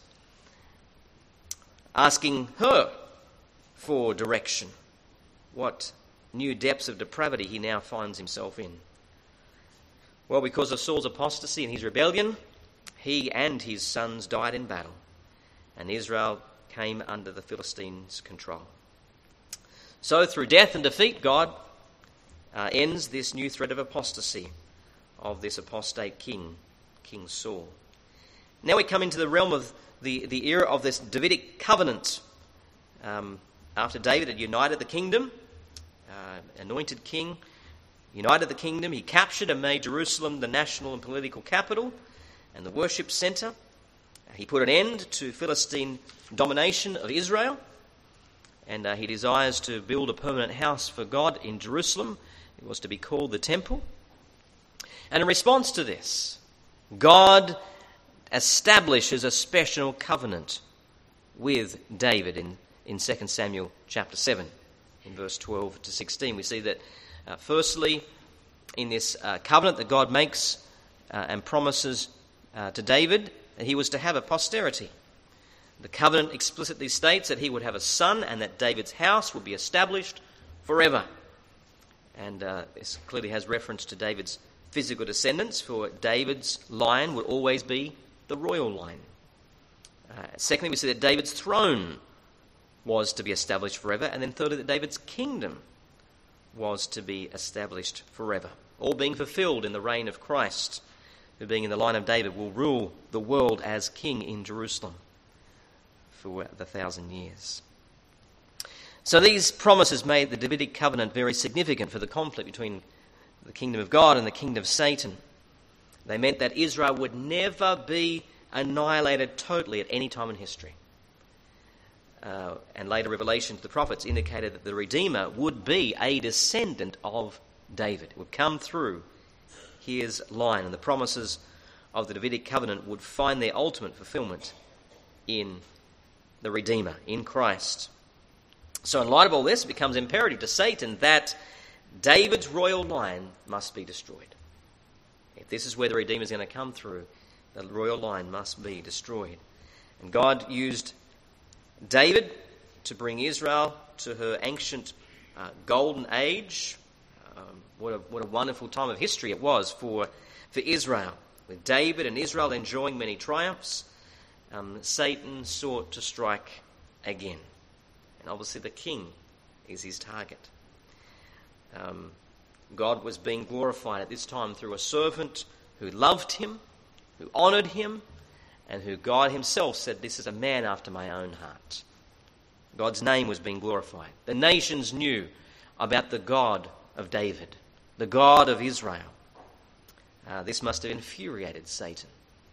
asking her for direction. What new depths of depravity he now finds himself in. Well, because of Saul's apostasy and his rebellion, he and his sons died in battle, and Israel came under the Philistines' control. So through death and defeat, God uh, ends this new thread of apostasy of this apostate king, King Saul. Now we come into the realm of the, the era of this Davidic covenant. Um, after David had united the kingdom, uh, anointed king, united the kingdom, he captured and made Jerusalem the national and political capital and the worship centre. He put an end to Philistine domination of Israel, and uh, he desires to build a permanent house for God in Jerusalem. It was to be called the Temple. And in response to this, God establishes a special covenant with David in, in Second Samuel chapter seven, in verse twelve to sixteen. We see that uh, firstly, in this uh, covenant that God makes uh, and promises uh, to David, that he was to have a posterity. The covenant explicitly states that he would have a son and that David's house would be established forever. And uh, this clearly has reference to David's physical descendants, for David's line would always be the royal line. Uh, secondly, we see that David's throne was to be established forever. And then thirdly, that David's kingdom was to be established forever. All being fulfilled in the reign of Christ, who being in the line of David will rule the world as king in Jerusalem for the thousand years. So these promises made the Davidic covenant very significant for the conflict between the kingdom of God and the kingdom of Satan. They meant that Israel would never be annihilated totally at any time in history. Uh, and later revelation to the prophets indicated that the Redeemer would be a descendant of David. It would come through his line, and the promises of the Davidic covenant would find their ultimate fulfillment in the Redeemer, in Christ. So in light of all this, it becomes imperative to Satan that David's royal line must be destroyed. If this is where the Redeemer is going to come through, the royal line must be destroyed. And God used David to bring Israel to her ancient uh, golden age. Um, what, a, what a wonderful time of history it was for, for Israel. With David and Israel enjoying many triumphs, um, Satan sought to strike again. And obviously the king is his target. Um, God was being glorified at this time through a servant who loved him, who honoured him, and who God himself said, "This is a man after my own heart." God's name was being glorified. The nations knew about the God of David, the God of Israel. Uh, this must have infuriated Satan.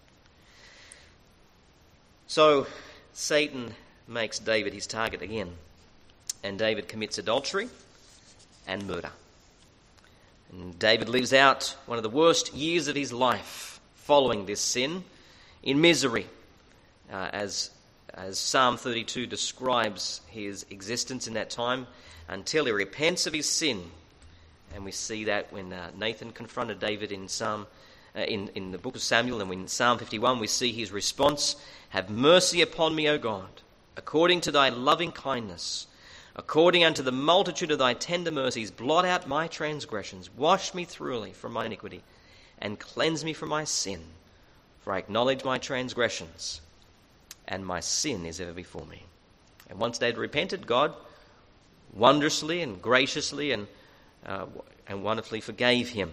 So Satan makes David his target again, and David commits adultery and murder. And David lives out one of the worst years of his life following this sin in misery, uh, as, as Psalm thirty-two describes his existence in that time, until he repents of his sin. And we see that when uh, Nathan confronted David in Psalm uh, in, in the book of Samuel, and in Psalm fifty-one we see his response: "Have mercy upon me, O God, according to thy loving kindness, according unto the multitude of thy tender mercies, blot out my transgressions, wash me thoroughly from my iniquity, and cleanse me from my sin. For I acknowledge my transgressions, and my sin is ever before me." And once David repented, God wondrously and graciously and uh, and wonderfully forgave him.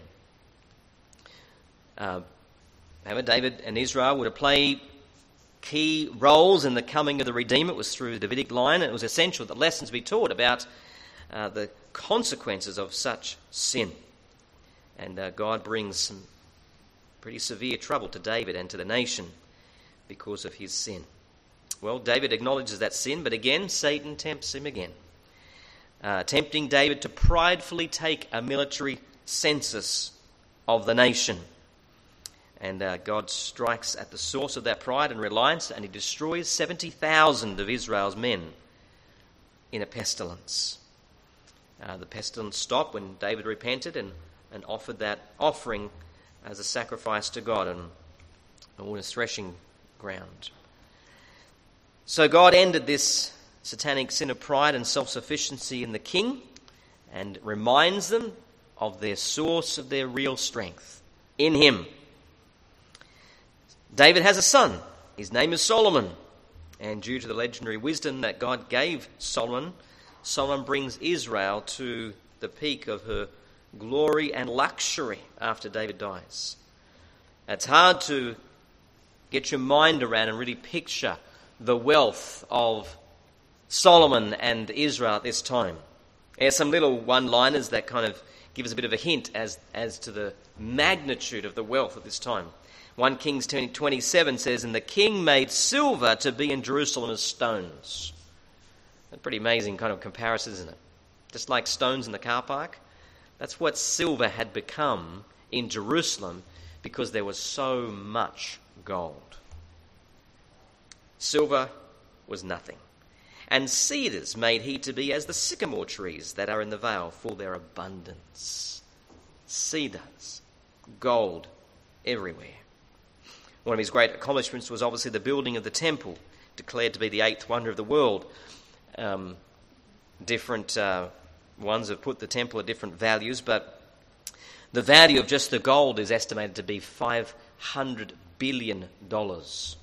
Uh, however, David and Israel were to play key roles in the coming of the Redeemer. It was through the Davidic line, and it was essential that lessons be taught about uh, the consequences of such sin. And uh, God brings some pretty severe trouble to David and to the nation because of his sin. Well, David acknowledges that sin, but again, Satan tempts him again, uh, tempting David to pridefully take a military census of the nation. And uh, God strikes at the source of that pride and reliance, and he destroys seventy thousand of Israel's men in a pestilence. Uh, the pestilence stopped when David repented and, and offered that offering as a sacrifice to God on, on a threshing ground. So God ended this satanic sin of pride and self-sufficiency in the king, and reminds them of their source of their real strength in him. David has a son. His name is Solomon. And due to the legendary wisdom that God gave Solomon, Solomon brings Israel to the peak of her glory and luxury after David dies. It's hard to get your mind around and really picture the wealth of Solomon and Israel at this time. There's some little one-liners that kind of give us a bit of a hint as, as to the magnitude of the wealth at this time. First Kings twenty-seven says, "And the king made silver to be in Jerusalem as stones." That's a pretty amazing kind of comparison, isn't it? Just like stones in the car park. That's what silver had become in Jerusalem because there was so much gold. Silver was nothing. "And cedars made he to be as the sycamore trees that are in the vale for their abundance." Cedars, gold everywhere. One of his great accomplishments was obviously the building of the temple, declared to be the eighth wonder of the world. Um, different uh, ones have put the temple at different values, but the value of just the gold is estimated to be five hundred billion dollars.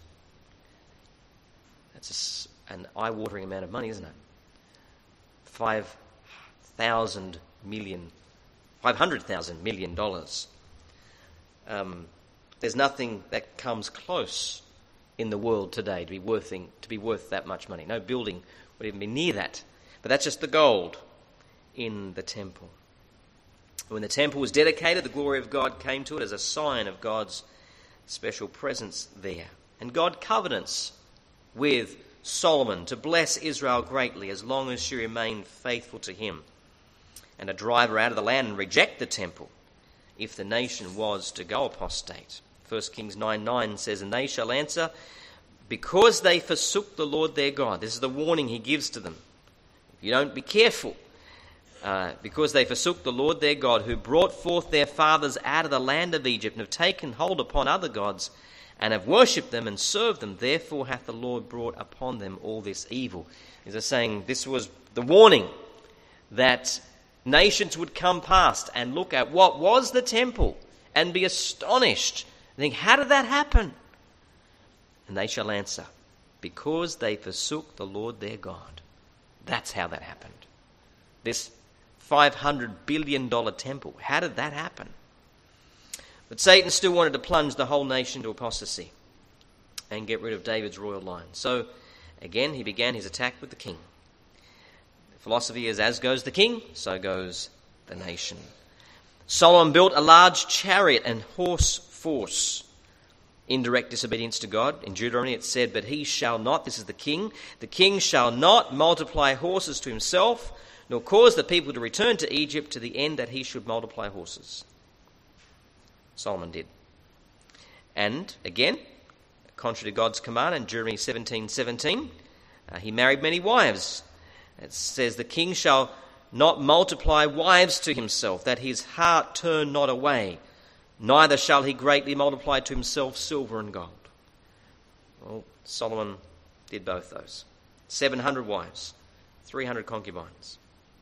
That's a, an eye-watering amount of money, isn't it? five thousand million, five hundred thousand million dollars. Um, There's nothing that comes close in the world today to be worth to be worth that much money. No building would even be near that. But that's just the gold in the temple. When the temple was dedicated, the glory of God came to it as a sign of God's special presence there. And God covenants with Solomon to bless Israel greatly as long as she remained faithful to him, and to drive her out of the land and reject the temple if the nation was to go apostate. First Kings nine nine says, "And they shall answer, because they forsook the Lord their God." This is the warning he gives to them. If you don't be careful, uh, because they forsook the Lord their God, who brought forth their fathers out of the land of Egypt, and have taken hold upon other gods, and have worshipped them and served them, therefore hath the Lord brought upon them all this evil. He's just saying this was the warning that nations would come past and look at what was the temple and be astonished and think, how did that happen? And they shall answer, because they forsook the Lord their God. That's how that happened. This five hundred billion dollars temple, how did that happen? But Satan still wanted to plunge the whole nation to apostasy and get rid of David's royal line. So, again, he began his attack with the king. The philosophy is, as goes the king, so goes the nation. Solomon built a large chariot and horse force in direct disobedience to God. In Deuteronomy it said, "But he shall not," this is the king, "the king shall not multiply horses to himself, nor cause the people to return to Egypt to the end that he should multiply horses." Solomon did. And again, contrary to God's command in Deuteronomy seventeen seventeen, uh, he married many wives. It says, "The king shall not multiply wives to himself, that his heart turn not away, neither shall he greatly multiply to himself silver and gold." Well, Solomon did both those. seven hundred wives, three hundred concubines.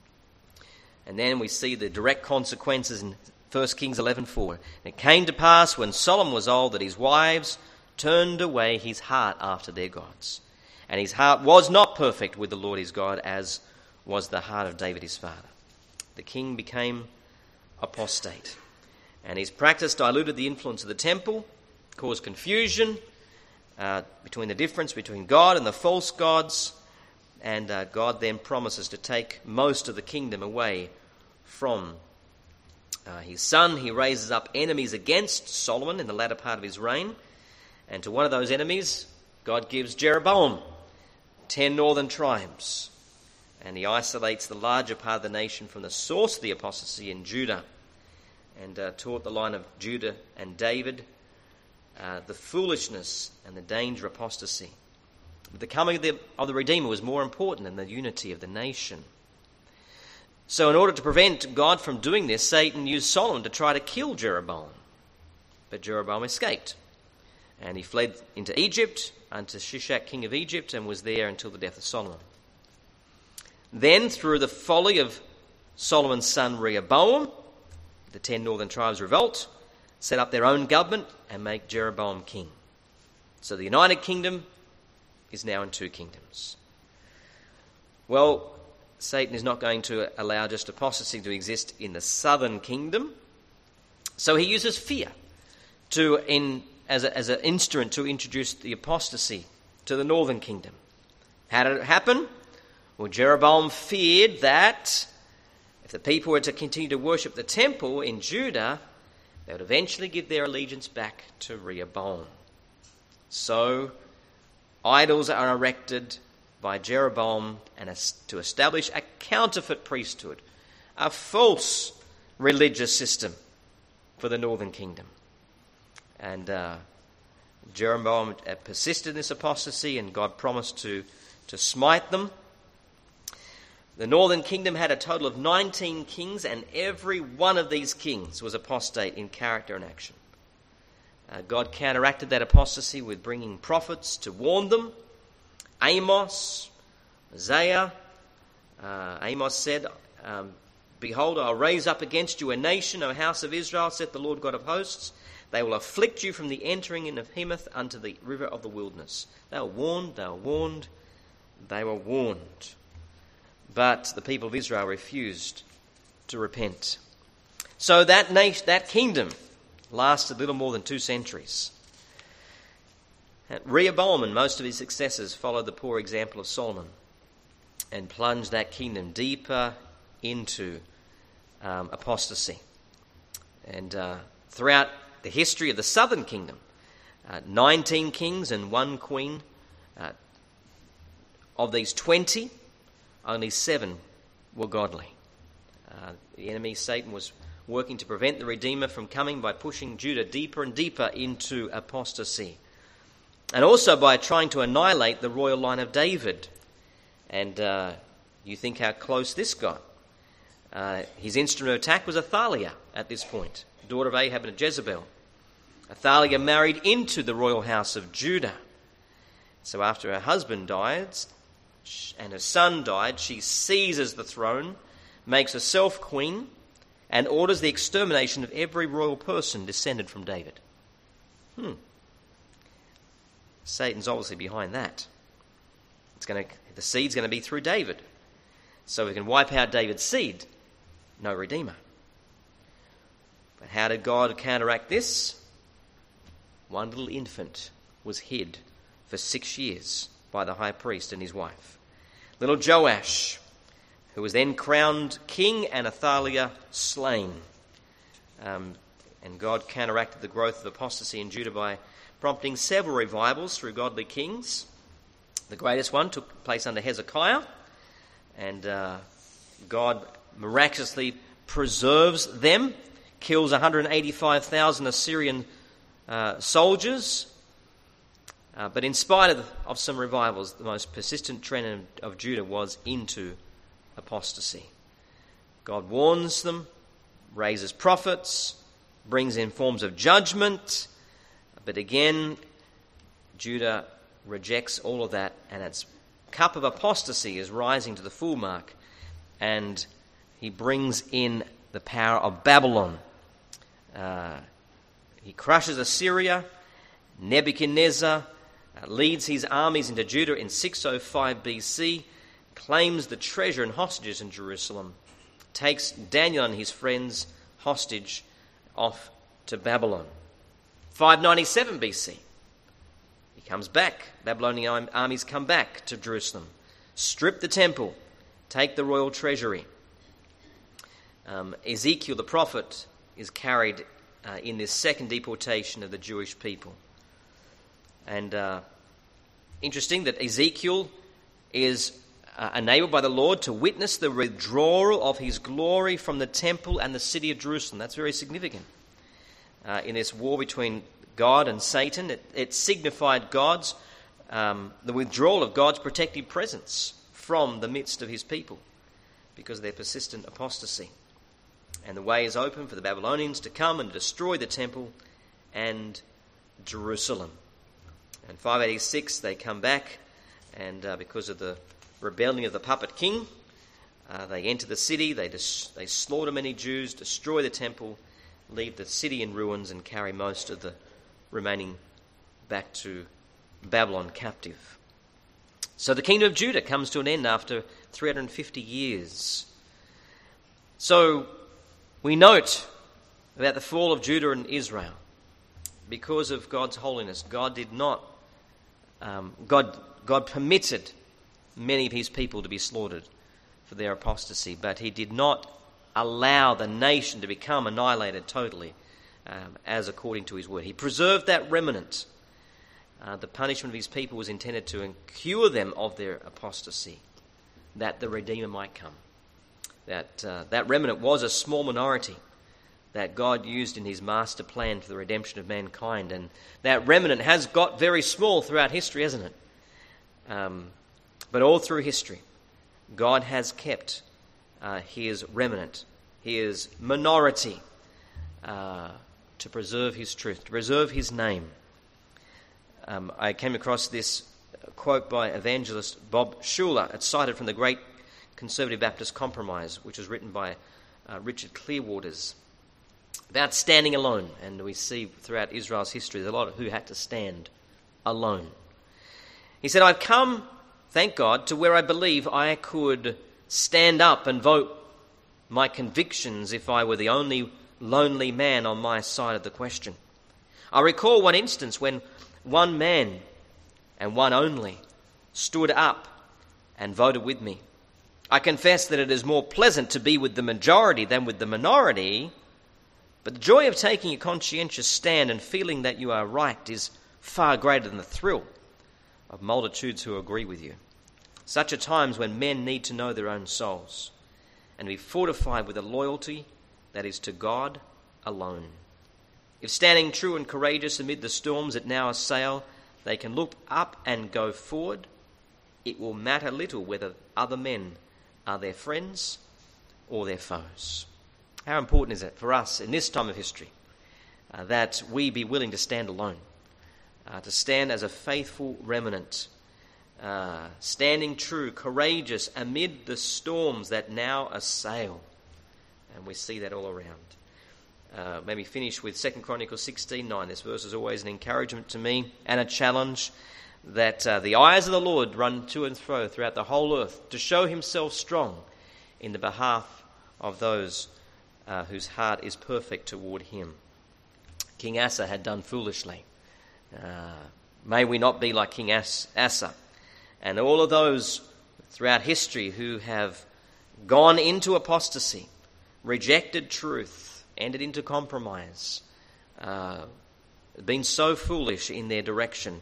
And then we see the direct consequences in First Kings eleven four. "And it came to pass when Solomon was old that his wives turned away his heart after their gods. And his heart was not perfect with the Lord his God, as was the heart of David his father." The king became apostate. And his practice diluted the influence of the temple, caused confusion uh, between the difference between God and the false gods. And uh, God then promises to take most of the kingdom away from Uh, his son. He raises up enemies against Solomon in the latter part of his reign. And to one of those enemies, God gives Jeroboam ten northern tribes. And he isolates the larger part of the nation from the source of the apostasy in Judah, and uh, taught the line of Judah and David uh, the foolishness and the danger of apostasy. But the coming of the, of the Redeemer was more important than the unity of the nation. So in order to prevent God from doing this, Satan used Solomon to try to kill Jeroboam. But Jeroboam escaped, and he fled into Egypt, unto Shishak, king of Egypt, and was there until the death of Solomon. Then, through the folly of Solomon's son Rehoboam, the ten northern tribes revolt, set up their own government, and make Jeroboam king. So the United Kingdom is now in two kingdoms. Well, Satan is not going to allow just apostasy to exist in the southern kingdom. So he uses fear to, in, as, a, as an instrument to introduce the apostasy to the northern kingdom. How did it happen? Well, Jeroboam feared that if the people were to continue to worship the temple in Judah, they would eventually give their allegiance back to Rehoboam. So idols are erected by Jeroboam and to establish a counterfeit priesthood, a false religious system for the northern kingdom. And uh, Jeroboam persisted in this apostasy, and God promised to, to smite them. The northern kingdom had a total of nineteen kings, and every one of these kings was apostate in character and action. Uh, God counteracted that apostasy with bringing prophets to warn them. Amos, Isaiah, uh, Amos said, um, "Behold, I'll raise up against you a nation, O house of Israel, saith the Lord God of hosts. They will afflict you from the entering in of Hemath unto the river of the wilderness." They were warned, they were warned, they were warned. But the people of Israel refused to repent. So that nation, that kingdom lasted little more than two centuries. Rehoboam and most of his successors followed the poor example of Solomon. and plunged that kingdom deeper into um, apostasy. And uh, throughout the history of the southern kingdom, uh, nineteen kings and one queen. Uh, of these twenty, only seven were godly. Uh, the enemy, Satan, was working to prevent the Redeemer from coming by pushing Judah deeper and deeper into apostasy. And also by trying to annihilate the royal line of David. And uh, you think how close this got. Uh, his instrument of attack was Athaliah at this point, daughter of Ahab and Jezebel. Athaliah married into the royal house of Judah. So after her husband died and her son died, she seizes the throne, makes herself queen, and orders the extermination of every royal person descended from David. Hmm. Satan's obviously behind that. It's going to, the seed's going to be through David. So we can wipe out David's seed, no Redeemer. But how did God counteract this? One little infant was hid for six years by the high priest and his wife. Little Joash, who was then crowned king, and Athaliah slain. Um, and God counteracted the growth of apostasy in Judah by prompting several revivals through godly kings. The greatest one took place under Hezekiah, and uh, God miraculously preserves them, kills one hundred eighty-five thousand Assyrian uh, soldiers. Uh, but in spite of, of some revivals, the most persistent trend of, of Judah was into apostasy. God warns them, raises prophets, brings in forms of judgment, but again, Judah rejects all of that, and its cup of apostasy is rising to the full mark, and he brings in the power of Babylon. Uh, he crushes Assyria. Nebuchadnezzar uh, leads his armies into Judah in six oh five B C, claims the treasure and hostages in Jerusalem, takes Daniel and his friends hostage off to Babylon. five ninety-seven B C, he comes back. Babylonian armies come back to Jerusalem, strip the temple, take the royal treasury. Um, Ezekiel the prophet is carried uh, in this second deportation of the Jewish people. And uh, interesting that Ezekiel is uh, enabled by the Lord to witness the withdrawal of his glory from the temple and the city of Jerusalem. That's very significant. Uh, in this war between God and Satan, it, it signified God's um, the withdrawal of God's protective presence from the midst of his people because of their persistent apostasy. And the way is open for the Babylonians to come and destroy the temple and Jerusalem. In five eighty-six, they come back, and uh, because of the rebellion of the puppet king, uh, they enter the city, they, dis- they slaughter many Jews, destroy the temple, leave the city in ruins, and carry most of the remaining back to Babylon captive. So the kingdom of Judah comes to an end after three hundred fifty years. So we note about the fall of Judah and Israel. Because of God's holiness, God did not, um, God, God permitted many of his people to be slaughtered for their apostasy, but he did not allow the nation to become annihilated totally, um, as according to his word. He preserved that remnant. Uh, the punishment of his people was intended to cure them of their apostasy, that the Redeemer might come. That uh, that remnant was a small minority that God used in his master plan for the redemption of mankind. And that remnant has got very small throughout history, hasn't it? Um, but all through history, God has kept uh, his remnant, his minority, uh, to preserve his truth, to preserve his name. Um, I came across this quote by evangelist Bob Schuller. It's cited from the Great Conservative Baptist Compromise, which was written by uh, Richard Clearwaters, about standing alone. And we see throughout Israel's history there's a lot of who had to stand alone. He said, I've come, thank God, to where I believe I could stand up and vote my convictions if I were the only lonely man on my side of the question. I recall one instance when one man, and one only, stood up and voted with me I confess that it is more pleasant to be with the majority than with the minority, but the joy of taking a conscientious stand and feeling that you are right is far greater than the thrill of multitudes who agree with you. Such are times when men need to know their own souls and be fortified with a loyalty that is to God alone. If standing true and courageous amid the storms that now assail, they can look up and go forward, it will matter little whether other men are their friends or their foes. How important is it for us in this time of history uh, that we be willing to stand alone, uh, to stand as a faithful remnant, uh, standing true, courageous amid the storms that now assail. And we see that all around. Uh, maybe finish with Second Chronicles sixteen nine. This verse is always an encouragement to me and a challenge that uh, the eyes of the Lord run to and fro throughout the whole earth to show himself strong in the behalf of those uh, whose heart is perfect toward him. King Asa had done foolishly. Uh, may we not be like King As- Asa and all of those throughout history who have gone into apostasy, rejected truth, entered into compromise, uh, been so foolish in their direction,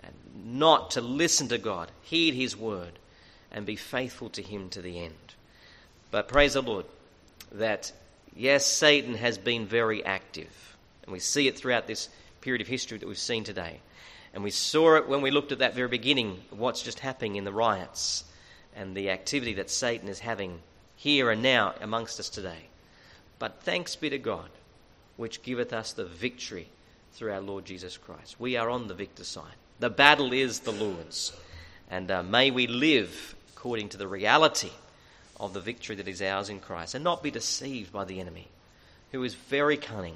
not to listen to God, heed his word, and be faithful to him to the end. But praise the Lord that, yes, Satan has been very active, and we see it throughout this period of history that we've seen today. And we saw it when we looked at that very beginning, what's just happening in the riots and the activity that Satan is having here and now amongst us today. But thanks be to God, which giveth us the victory through our Lord Jesus Christ. We are on the victor side. The battle is the Lord's. And uh, may we live according to the reality of the victory that is ours in Christ, and not be deceived by the enemy, who is very cunning,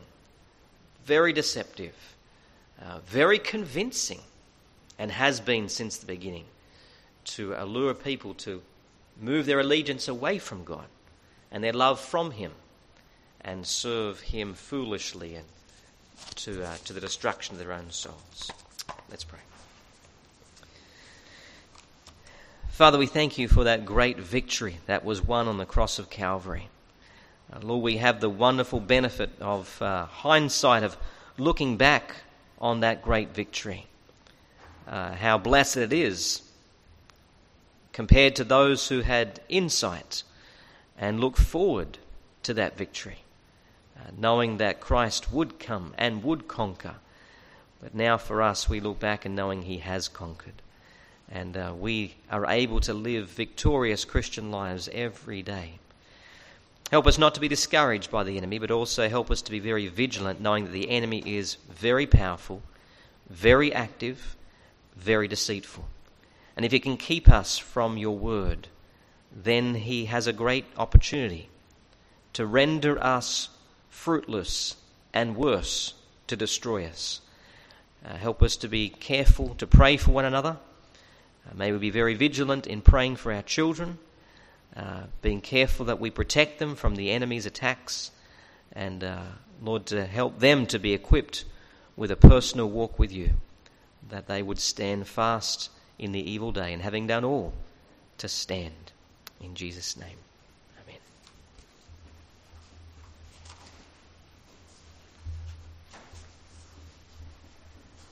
very deceptive, uh, very convincing, and has been since the beginning, to allure people to move their allegiance away from God and their love from him and serve him foolishly and to, uh, to the destruction of their own souls. Let's pray. Father, we thank you for that great victory that was won on the cross of Calvary. Uh, Lord, we have the wonderful benefit of uh, hindsight, of looking back on that great victory. Uh, how blessed it is compared to those who had insight and looked forward to that victory, uh, knowing that Christ would come and would conquer. But now for us, we look back and knowing he has conquered. And uh, we are able to live victorious Christian lives every day. Help us not to be discouraged by the enemy, but also help us to be very vigilant, knowing that the enemy is very powerful, very active, very deceitful. And if he can keep us from your word, then he has a great opportunity to render us fruitless and worse, to destroy us. Uh, help us to be careful to pray for one another. Uh, may we be very vigilant in praying for our children, uh, being careful that we protect them from the enemy's attacks, and uh, Lord, to help them to be equipped with a personal walk with you, that they would stand fast in the evil day, and having done all, to stand. In Jesus' name.